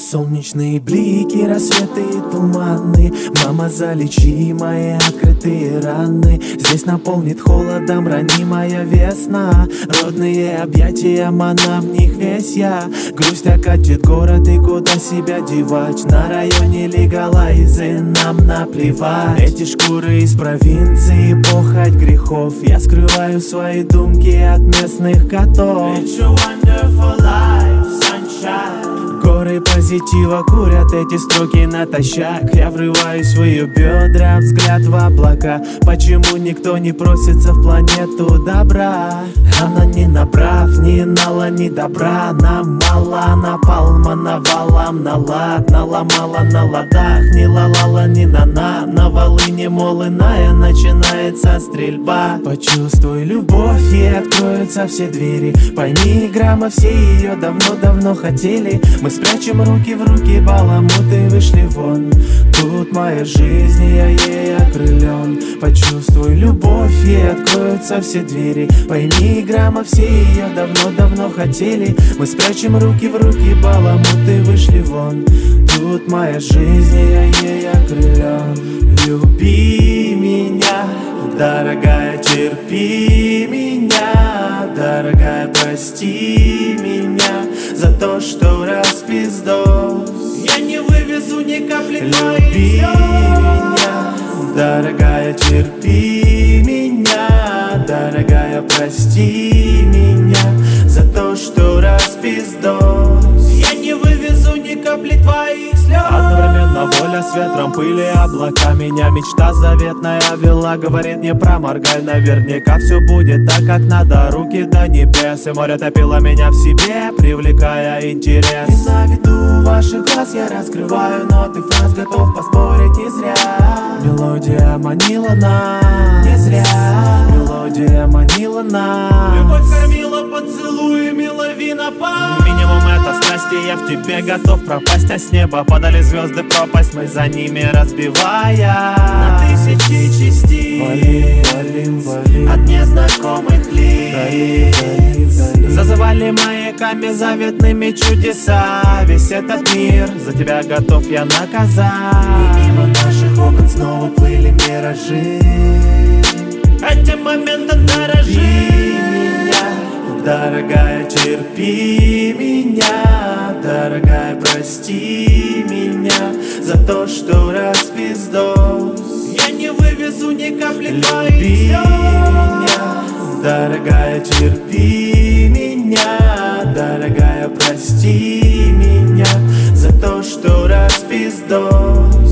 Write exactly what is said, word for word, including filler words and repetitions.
Солнечные блики, рассветы и туманы. Мама, залечи мои открытые раны. Здесь наполнит холодом ранимая весна. Родные объятия, мана, в них весь я. Грусть окатит город, и куда себя девать? На районе легалайзы, нам наплевать. Эти шкуры из провинции, похоть грехов. Я скрываю свои думки от местных котов. It's a wonderful life, sunshine. Горы позитива курят эти строки натощак. Я врываюсь в ее бедра, взгляд в облака. Почему никто не просится в планету добра? Она не направ, ни нала, ни добра. Нам мало напалма, навалом на лад. Наломала на ладах, ни лалала, ни нана. На волыне молыная начинается стрельба. Почувствуй любовь, и откроются все двери. Пойми, грамма, все ее давно-давно хотели. Мы спрячем руки в руки, баламуты вышли вон. Тут моя жизнь, и я ей окрылен. Почувствуй любовь, и откроются все двери. Пойми, грамма, все ее давно-давно хотели. Мы спрячем руки в руки, баламуты вышли вон. Тут моя жизнь, и я ей окрылен. Люби меня, дорогая, терпи меня. Дорогая, прости меня за то, что распиздос. Я не вывезу ни капли твоих слез. Люби меня, дорогая, терпи меня. Дорогая, прости меня за то, что распиздос. Я не вывезу ни капли твоих слез. Одновременно воля с ветром, пыли, облака. Меня мечта заветная вела. Говорит, не проморгай, наверняка все будет так, как надо. Руки до небес, и море топило меня в себе, привлекая интерес. И на виду ваших глаз я раскрываю ноты фраз, готов поспорить не зря. Мелодия манила нас, не зря. Мелодия манила нас. Любовь кормила поцелуями, лавина пар. Минимум это страсти, я в тебе готов пропасть. А с неба падали звезды в пропасть, мы за ними разбивая на тысячи частей. Валим, валим, валим от незнакомых лиц. Валим, валим, валим. Зазывали маяками заветными чудеса. Весь этот мир за тебя готов я наказать. И мимо наших окон снова плыли миражи. Этим моментом дорожи. Меня, дорогая, терпи меня. Дорогая, прости меня за то, что распиздос. Я не вывезу ни капли твоих слез. Меня, дорогая, терпи меня. Дорогая, прости меня за то, что распиздос.